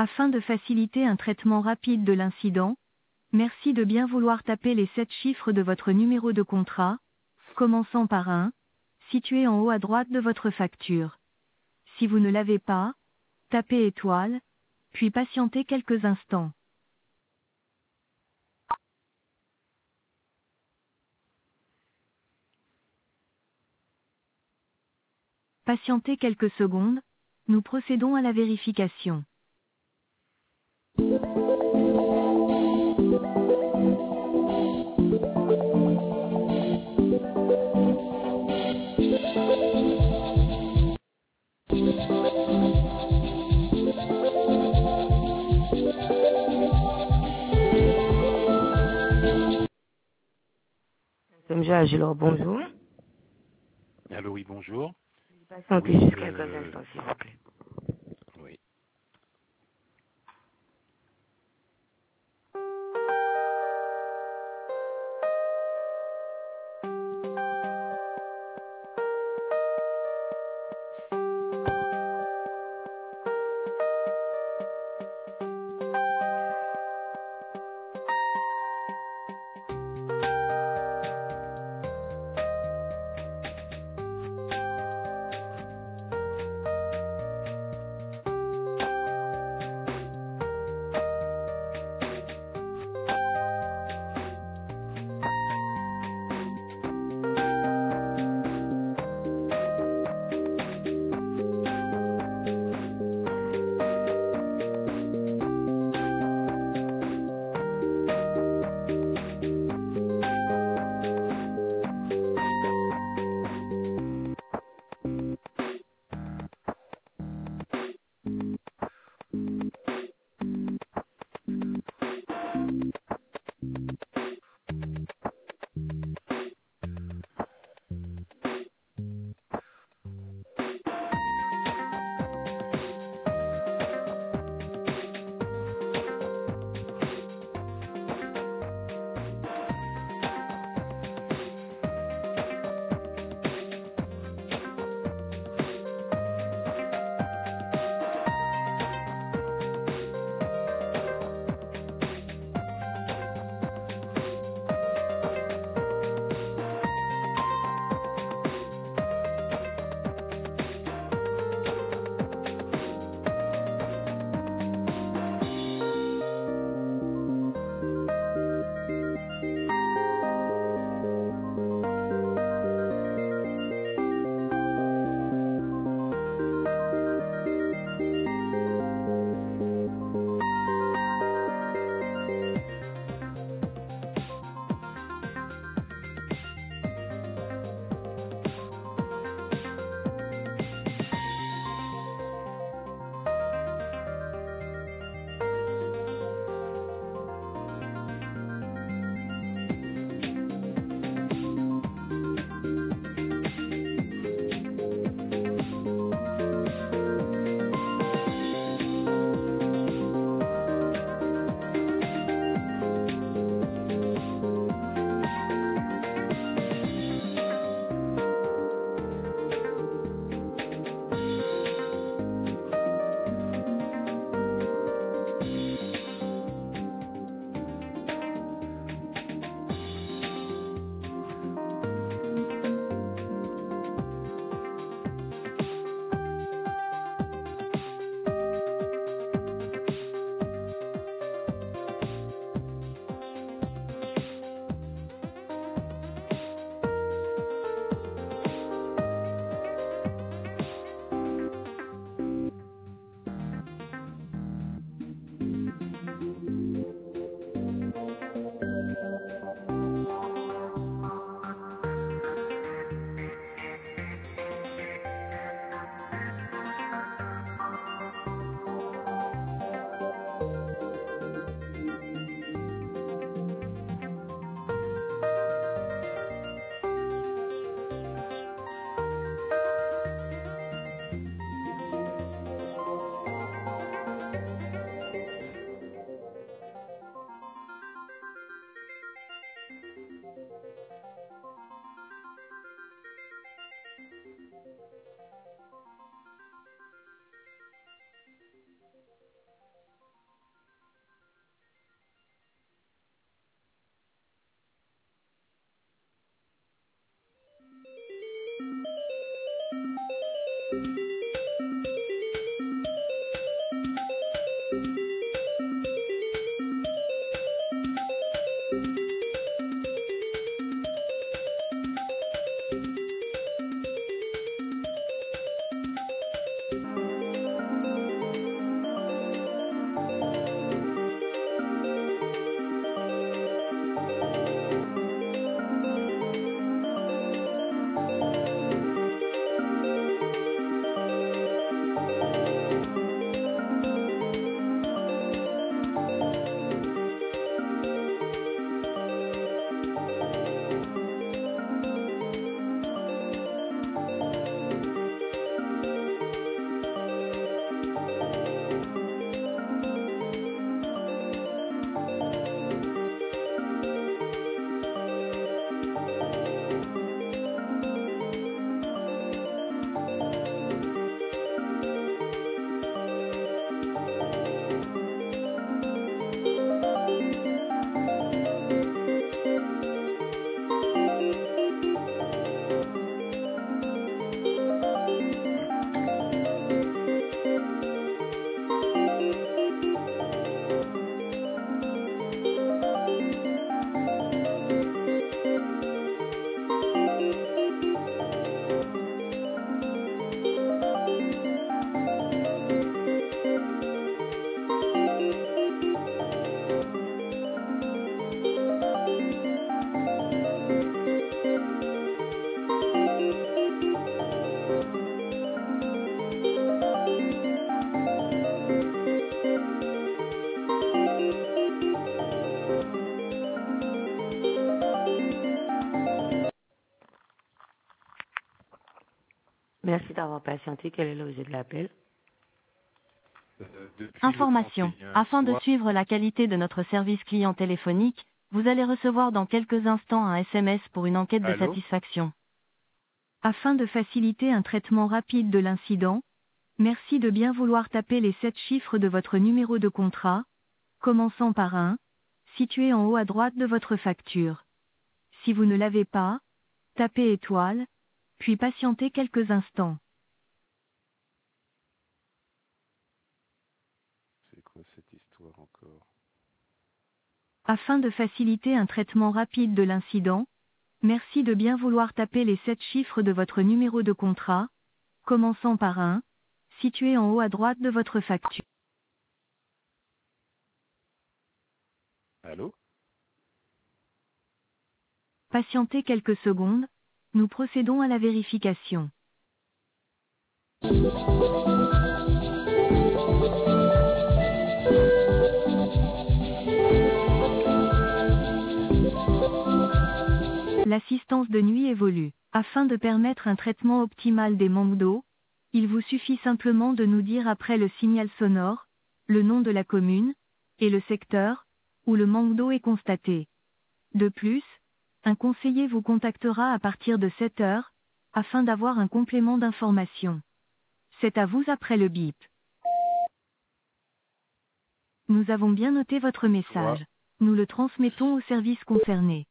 Afin de faciliter un traitement rapide de l'incident, merci de bien vouloir taper les 7 chiffres de votre numéro de contrat, commençant par 1, situé en haut à droite de votre facture. Si vous ne l'avez pas, tapez étoile, puis patientez quelques instants. Patientez quelques secondes, nous procédons à la vérification. Comme j'ai Agilor, bonjour. Allô, oui, bonjour. Patientez Oui, juste quelques instants, s'il vous plaît. oui. Merci d'avoir patienté. Quel est l'objet de l'appel? Depuis Information. le 31 Afin de soir- suivre la qualité de notre service client téléphonique, vous allez recevoir dans quelques instants un SMS pour une enquête de Allô? satisfaction. Afin de faciliter un traitement rapide de l'incident, merci de bien vouloir taper les 7 chiffres de votre numéro de contrat, commençant par 1, situé en haut à droite de votre facture. Si vous ne l'avez pas, tapez étoile, puis patientez quelques instants. C'est quoi cette histoire encore? Afin de faciliter un traitement rapide de l'incident, merci de bien vouloir taper les 7 chiffres de votre numéro de contrat, commençant par 1, situé en haut à droite de votre facture. Allô? Patientez quelques secondes, nous procédons à la vérification. L'assistance de nuit évolue. Afin de permettre un traitement optimal des manques d'eau, il vous suffit simplement de nous dire après le signal sonore, le nom de la commune, et le secteur, où le manque d'eau est constaté. De plus, un conseiller vous contactera à partir de 7 heures, afin d'avoir un complément d'information. C'est à vous après le bip. Nous avons bien noté votre message. Nous le transmettons au service concerné.